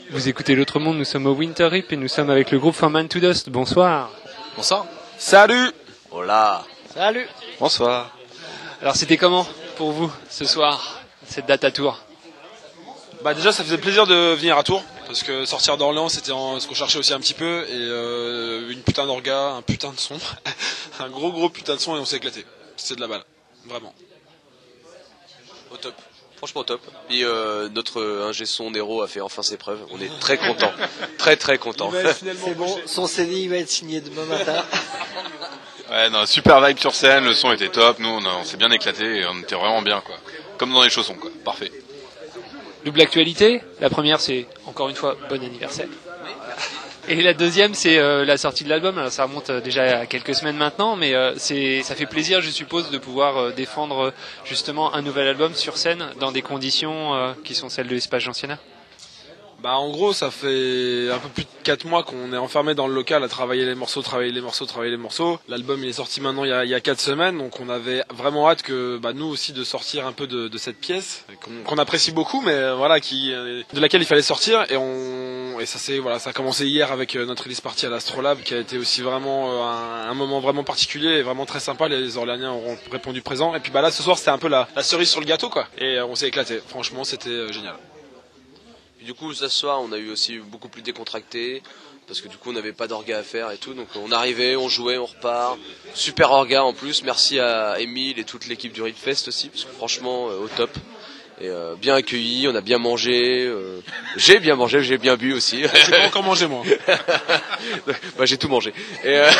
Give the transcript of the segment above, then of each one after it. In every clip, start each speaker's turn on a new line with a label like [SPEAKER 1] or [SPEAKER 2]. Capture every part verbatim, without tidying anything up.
[SPEAKER 1] Vous écoutez l'autre monde, nous sommes au Winter Rip et nous sommes avec le groupe From Man to Dust. Bonsoir.
[SPEAKER 2] Bonsoir.
[SPEAKER 3] Salut.
[SPEAKER 2] Hola.
[SPEAKER 1] Salut.
[SPEAKER 3] Bonsoir.
[SPEAKER 1] Alors c'était comment pour vous ce soir, cette date à Tours?
[SPEAKER 3] Bah déjà ça faisait plaisir de venir à Tours, parce que sortir d'Orléans c'était en... ce qu'on cherchait aussi un petit peu, et euh, une putain d'orga, un putain de son, un gros gros putain de son, et on s'est éclaté. C'est de la balle, vraiment.
[SPEAKER 2] Au top. Franchement au top. Et euh, notre ingé son Nero a fait enfin ses preuves. On est très content, très très content.
[SPEAKER 4] C'est bon, son C D il va être signé demain matin.
[SPEAKER 5] Ouais, non, super vibe sur scène, le son était top, nous on, a, on s'est bien éclaté et on était vraiment bien quoi. Comme dans les chaussons quoi, parfait.
[SPEAKER 1] Double actualité. La première c'est encore une fois bon anniversaire. Et la deuxième c'est euh, la sortie de l'album. Alors ça remonte euh, déjà à quelques semaines maintenant, mais euh, c'est ça fait plaisir je suppose de pouvoir euh, défendre euh, justement un nouvel album sur scène dans des conditions euh, qui sont celles de l'Espace Gentiana.
[SPEAKER 3] Bah en gros ça fait un peu plus de quatre mois qu'on est enfermé dans le local à travailler les morceaux, travailler les morceaux, travailler les morceaux. L'album il est sorti maintenant il y a, il y a quatre semaines, donc on avait vraiment hâte que bah, nous aussi de sortir un peu de, de cette pièce qu'on, qu'on apprécie beaucoup, mais voilà qui de laquelle il fallait sortir, et on et ça c'est voilà ça a commencé hier avec notre release party à l'Astrolabe qui a été aussi vraiment un, un moment vraiment particulier et vraiment très sympa. Les Orléaniens auront répondu présent, et puis bah là ce soir c'était un peu la, la cerise sur le gâteau quoi, et on s'est éclaté. Franchement c'était génial.
[SPEAKER 2] Du coup, ce soir, on a eu aussi beaucoup plus décontracté, parce que du coup, on n'avait pas d'orga à faire et tout. Donc, on arrivait, on jouait, on repart. Super orga en plus. Merci à Émile et toute l'équipe du Ripfest aussi, parce que franchement, euh, au top. Et euh, bien accueilli, on a bien mangé. Euh, j'ai bien mangé, j'ai bien bu aussi.
[SPEAKER 3] J'ai pas encore mangé moi.
[SPEAKER 2] Bah, j'ai tout mangé. Et euh...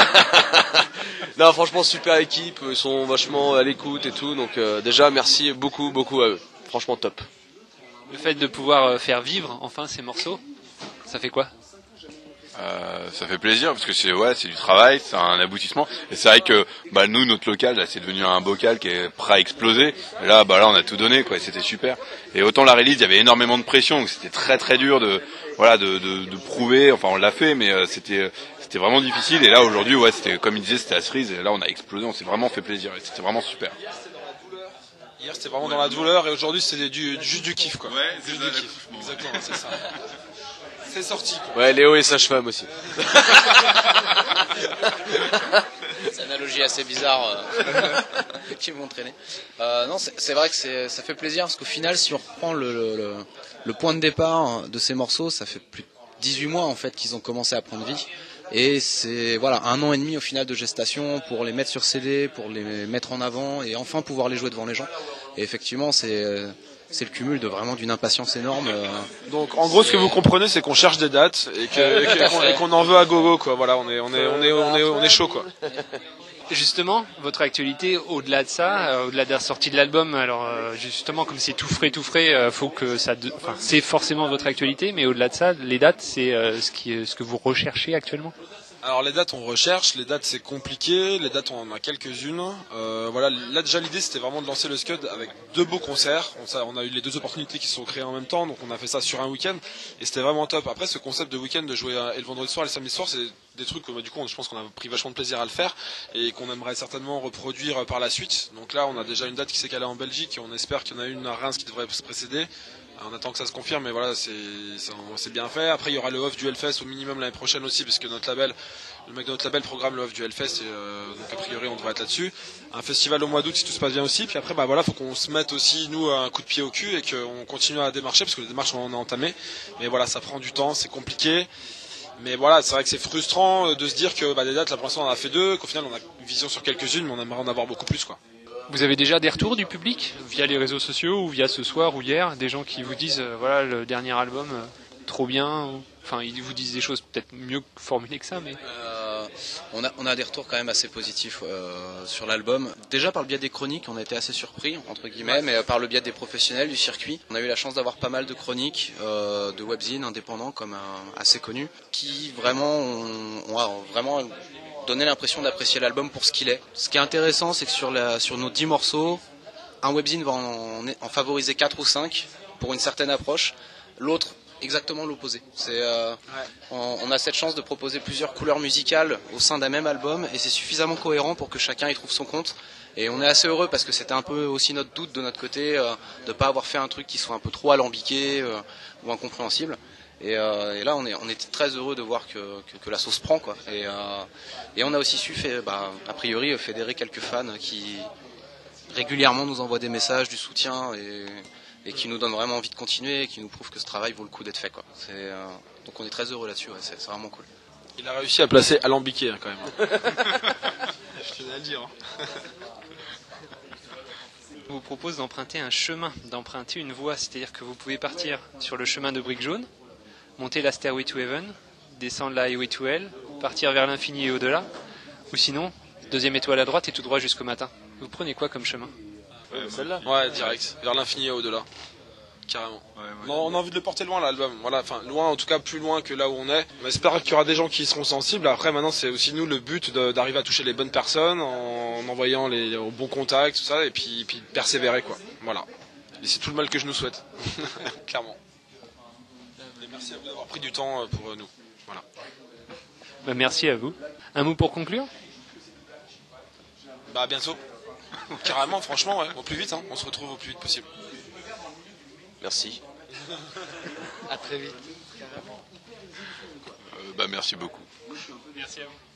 [SPEAKER 2] non, franchement, super équipe. Ils sont vachement à l'écoute et tout. Donc, euh, déjà, merci beaucoup, beaucoup à eux. Franchement, top.
[SPEAKER 1] Le fait de pouvoir faire vivre enfin ces morceaux, ça fait quoi?
[SPEAKER 5] Euh, ça fait plaisir parce que c'est ouais, c'est du travail, c'est un aboutissement. Et c'est vrai que bah nous notre local là, c'est devenu un bocal qui est prêt à exploser. Et là bah là on a tout donné quoi, et c'était super. Et autant la release, il y avait énormément de pression, donc c'était très très dur de voilà de de, de prouver. Enfin on l'a fait, mais euh, c'était c'était vraiment difficile. Et là aujourd'hui ouais, c'était comme il disait, c'était à cerise. Et là on a explosé, on s'est vraiment fait plaisir. Et c'était vraiment super.
[SPEAKER 3] Hier c'était vraiment dans la douleur, et aujourd'hui c'est du, du, juste du kiff quoi.
[SPEAKER 5] Ouais,
[SPEAKER 3] juste du kiff. Exactement, c'est ça. C'est sorti quoi.
[SPEAKER 2] Ouais, Léo et sage-femme aussi.
[SPEAKER 6] C'est une analogie assez bizarre euh, qui m'ont traîné. Euh, non, c'est, c'est vrai que c'est, ça fait plaisir parce qu'au final, si on reprend le, le, le point de départ de ces morceaux, ça fait plus de dix-huit mois en fait qu'ils ont commencé à prendre vie. Et c'est voilà un an et demi au final de gestation pour les mettre sur C D, pour les mettre en avant et enfin pouvoir les jouer devant les gens. Et effectivement, c'est c'est le cumul de vraiment d'une impatience énorme.
[SPEAKER 3] Donc en gros, ce que vous comprenez, c'est qu'on cherche des dates et, que, et, que, et, qu'on, et qu'on en veut à gogo quoi. Voilà, on est on est on est on est on est chaud quoi.
[SPEAKER 1] Justement, votre actualité, au-delà de ça, euh, au-delà de la sortie de l'album, alors euh, justement, comme c'est tout frais, tout frais, euh, faut que ça, de... enfin, c'est forcément votre actualité, mais au-delà de ça, les dates, c'est euh, ce qui, ce que vous recherchez actuellement.
[SPEAKER 3] Alors les dates on recherche, les dates c'est compliqué, les dates on en a quelques-unes. Euh, voilà, là déjà l'idée c'était vraiment de lancer le Scud avec deux beaux concerts. On, on a eu les deux opportunités qui se sont créées en même temps, donc on a fait ça sur un week-end et c'était vraiment top. Après ce concept de week-end de jouer et le vendredi soir et le samedi soir, c'est des trucs que bah, du coup je pense qu'on a pris vachement de plaisir à le faire et qu'on aimerait certainement reproduire par la suite. Donc là on a déjà une date qui s'est calée en Belgique et on espère qu'il y en a une à Reims qui devrait se précéder. On attend que ça se confirme, mais voilà, c'est, c'est, c'est bien fait. Après, il y aura le off du Hellfest au minimum l'année prochaine aussi, parce que notre label, le mec de notre label programme le off du Hellfest, et euh, donc a priori on devrait être là-dessus. Un festival au mois d'août si tout se passe bien aussi. Puis après, bah voilà, faut qu'on se mette aussi nous un coup de pied au cul et qu'on continue à démarcher, parce que les démarches on a entamé. Mais voilà, ça prend du temps, c'est compliqué. Mais voilà, c'est vrai que c'est frustrant de se dire que bah, des dates, là pour l'instant on en a fait deux, qu'au final on a une vision sur quelques-unes, mais on aimerait en avoir beaucoup plus quoi.
[SPEAKER 1] Vous avez déjà des retours du public via les réseaux sociaux ou via ce soir ou hier, des gens qui vous disent euh, voilà le dernier album euh, trop bien, ou... enfin ils vous disent des choses peut-être mieux formulées que ça, mais
[SPEAKER 6] euh, on a on a des retours quand même assez positifs euh, sur l'album. Déjà par le biais des chroniques, on a été assez surpris entre guillemets, mais par le biais des professionnels du circuit, on a eu la chance d'avoir pas mal de chroniques euh, de webzines indépendants comme un, assez connus qui vraiment ont, ont vraiment donner l'impression d'apprécier l'album pour ce qu'il est. Ce qui est intéressant, c'est que sur, la, sur nos dix morceaux, un webzine va en, en favoriser quatre ou cinq pour une certaine approche, l'autre exactement l'opposé. C'est, euh, ouais. on, on a cette chance de proposer plusieurs couleurs musicales au sein d'un même album et c'est suffisamment cohérent pour que chacun y trouve son compte. Et on est assez heureux parce que c'était un peu aussi notre doute de notre côté euh, de ne pas avoir fait un truc qui soit un peu trop alambiqué euh, ou incompréhensible. Et, euh, et là, on, est, on était très heureux de voir que, que, que la sauce prend, quoi. Et, euh, et on a aussi su, fait, bah, a priori, fédérer quelques fans qui régulièrement nous envoient des messages, du soutien et, et qui nous donnent vraiment envie de continuer et qui nous prouvent que ce travail vaut le coup d'être fait, quoi. C'est, euh, donc on est très heureux là-dessus, ouais, c'est, c'est vraiment cool.
[SPEAKER 3] Il a réussi à placer alambiqué hein, quand même. Je tenais à le dire. Hein.
[SPEAKER 1] Je vous propose d'emprunter un chemin, d'emprunter une voie, c'est-à-dire que vous pouvez partir sur le chemin de Briques Jaunes, monter la Stairway to Heaven, descendre la Highway to Hell, partir vers l'infini et au-delà, ou sinon, deuxième étoile à droite et tout droit jusqu'au matin. Vous prenez quoi comme chemin?
[SPEAKER 3] Ouais, celle-là. Ouais, direct, vers l'infini et au-delà. Carrément. Ouais, ouais. Non, on a envie de le porter loin l'album. Voilà, enfin loin, en tout cas plus loin que là où on est. On espère qu'il y aura des gens qui seront sensibles. Après, maintenant, c'est aussi nous le but de, d'arriver à toucher les bonnes personnes en, en envoyant les au bons contacts, tout ça, et puis, puis persévérer quoi. Voilà. Et c'est tout le mal que je nous souhaite. Clairement. Et merci à vous d'avoir pris du temps pour nous. Voilà.
[SPEAKER 1] Bah, merci à vous. Un mot pour conclure?
[SPEAKER 3] Bah à bientôt. Carrément, franchement, ouais. Au plus vite. Hein. On se retrouve au plus vite possible.
[SPEAKER 2] Merci.
[SPEAKER 4] À très vite.
[SPEAKER 5] Euh, bah merci beaucoup.
[SPEAKER 1] Merci à vous.